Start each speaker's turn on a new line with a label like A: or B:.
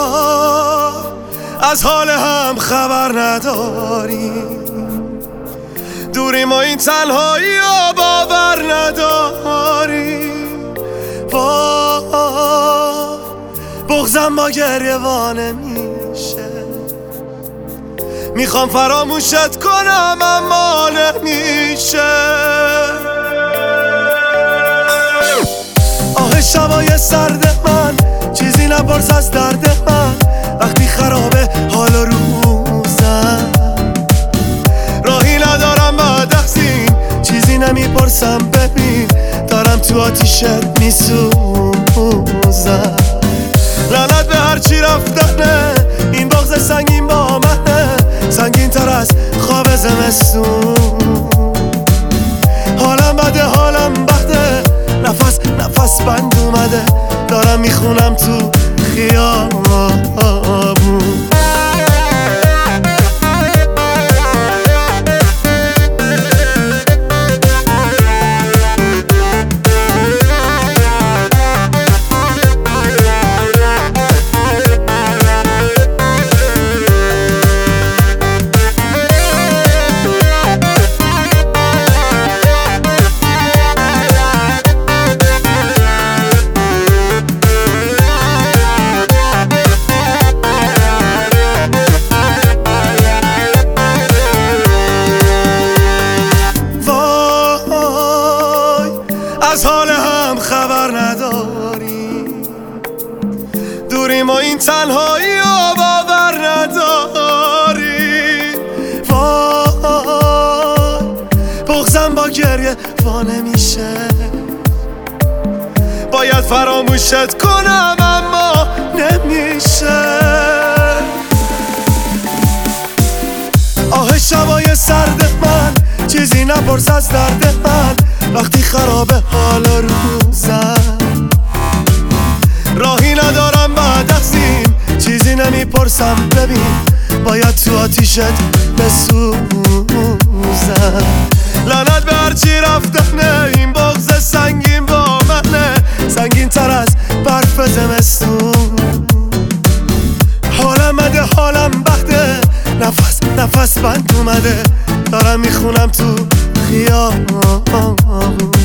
A: از حال هم خبر نداریم، دوریم و این تنهایی و باور نداریم. بغضم با گریه وانه میشه، میخوام فراموشت کنم اما نمیشه. آه شبای سرد من، چیزی نپرس از درد من، وقتی خرابه حال و روزم. راهی ندارم بعد از این، چیزی نمیپرسم ببین، دارم تو آتیشت میسوزم. لعنت به هرچی رفتنه، این بغض سنگین با منه، سنگین تر از خواب زمستون. حالم بده، حالم بده، نفس بند اومده، دارم میخونم تو خیابون. از حال هم خبر نداریم، دوریم و این تنهایی و باور نداریم. بغضم با گریه وانه میشه، باید فراموشت کنم اما نمیشه. آه شبای سرد من، چیزی نپرس از درد من، وقتی خرابه حال روزم. راهی ندارم بعد از این، چیزی نمیپرسم ببین، باید تو آتیشت بسوزم. لعنت به هرچی رفتنه، این بغض سنگین با منه، سنگین تر از برف زمستون. حالم بده، حالم بده، نفس بند اومده، دارم میخونم تو خیابون.